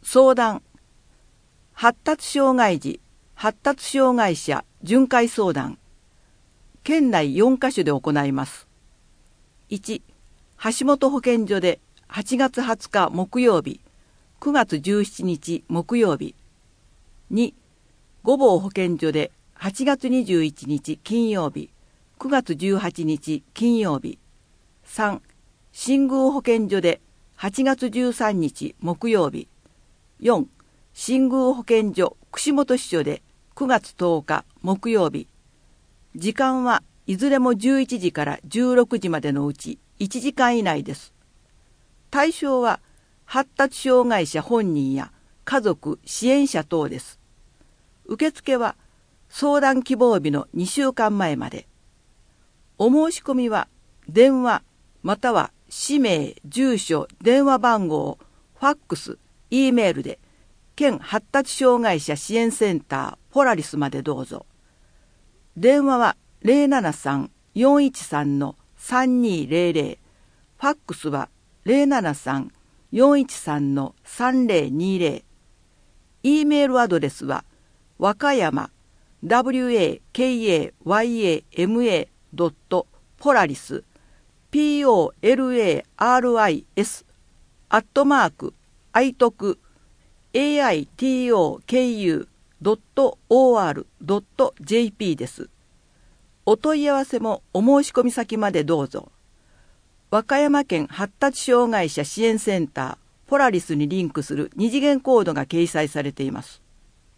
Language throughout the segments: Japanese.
相談、発達障害児、発達障害者巡回相談、県内4カ所で行います。1、橋本保健所で8月20日木曜日、9月17日木曜日。2、御坊保健所で8月21日金曜日、9月18日金曜日。3、新宮保健所で8月13日木曜日。4、新宮保健所串本支所で9月10日木曜日。時間はいずれも11時から16時までのうち1時間以内です。対象は発達障害者本人や家族、支援者等です。受付は相談希望日の2週間前まで。お申し込みは電話または氏名、住所、電話番号、ファックス、Eメールで県発達障害者支援センターポラリスまでどうぞ。電話は 073-413-3200、ファックスは 073-413-3020、Eメールアドレスは和歌山 wakayama.polaris @aitoku.or.jp です。お問い合わせもお申し込み先までどうぞ。和歌山県発達障害者支援センターポラリスにリンクする二次元コードが掲載されています。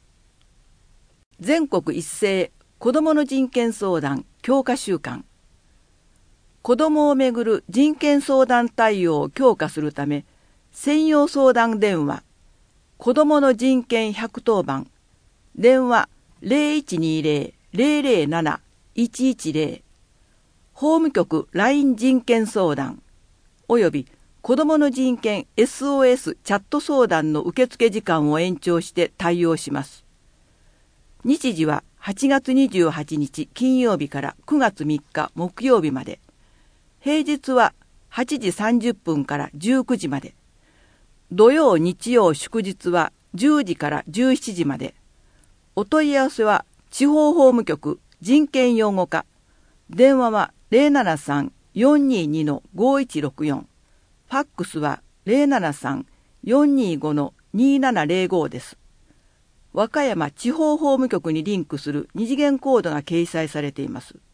全国一斉子どもの人権相談強化週間。子どもをめぐる人権相談対応を強化するため、専用相談電話、子どもの人権110番、電話 0120-007-110、法務局 LINE 人権相談、および子どもの人権 SOS チャット相談の受付時間を延長して対応します。日時は8月28日金曜日から9月3日木曜日まで。平日は8時30分から19時まで。土曜、日曜、祝日は10時から17時まで。お問い合わせは地方法務局人権擁護課。電話は 073-422-5164。ファックスは 073-425-2705 です。和歌山地方法務局にリンクする二次元コードが掲載されています。